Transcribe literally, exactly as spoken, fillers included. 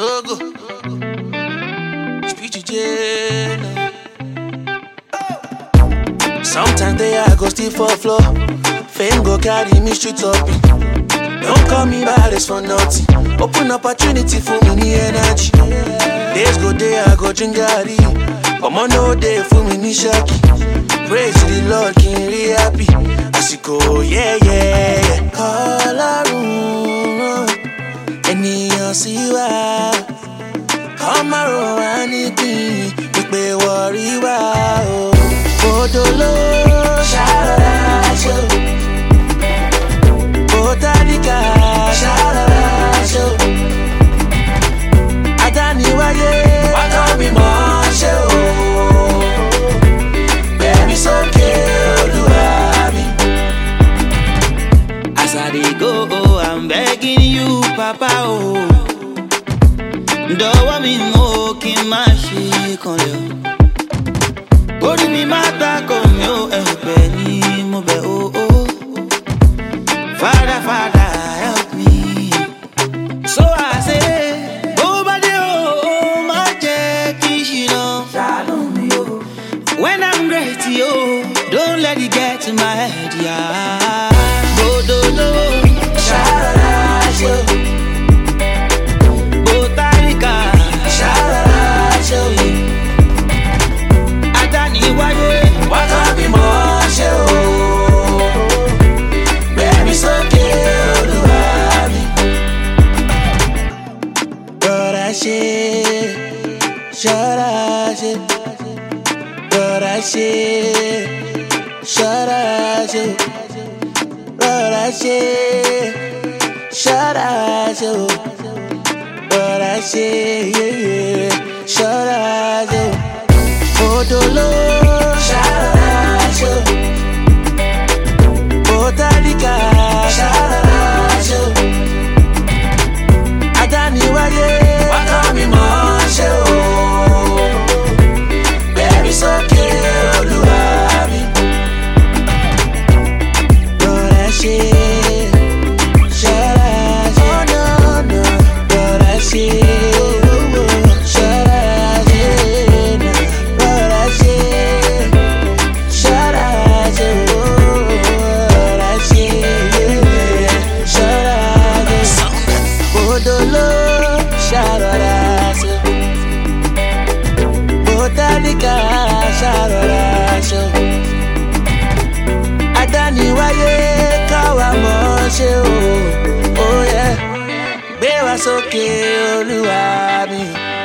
Logo. Speech jail. Sometimes they I go still for floor. Fame go carry me straight up. Don't call me baddest for nothing. Open opportunity for me the energy. Days go there, I go drink garri. Come on, no day for me ni shaki. Praise the Lord, King be happy. As you go, yeah, yeah, yeah. Call a room, any you see wa. Come around anything, you pay worry wa. Bodolo, Sharasho, Botanica, Sharasho. Adani waye, wakami moshe o. Baby so keoluami. As I dey go, oh, I'm begging you, Papa, oh. Don't want me more, keep my shake on you. Ori mi mata con yo, eh, penny, mo be, oh, oh. Father, Father, help me. So I say, oh, body, oh, oh, my check, you know. When I'm great, yo, don't let it get to my head, yeah. Oh, do, do, Sharasho, Botanica, Sharasho. Adani waye, Wakami moshe o. Baby so keoluami. Sharashe, Sharashe, Sharashe, Sharashe, Sharashe, Sharashe, Sharashe, yeah, yeah, Sharashe. Bodolo, Sharashe, Botanica, Sharashe. Adani waye, wakami moshe o. Baby so keoluami. Sharashe, Sharashe, oh no no, Sharashe, Sharashe, Sharashe, Sharashe, Sharashe, Sharashe. Bodolo, Sharashe, Botanica, Sharashe. Adani waye kawa moshe o. Oh yeah, bewa soke oluwa mi.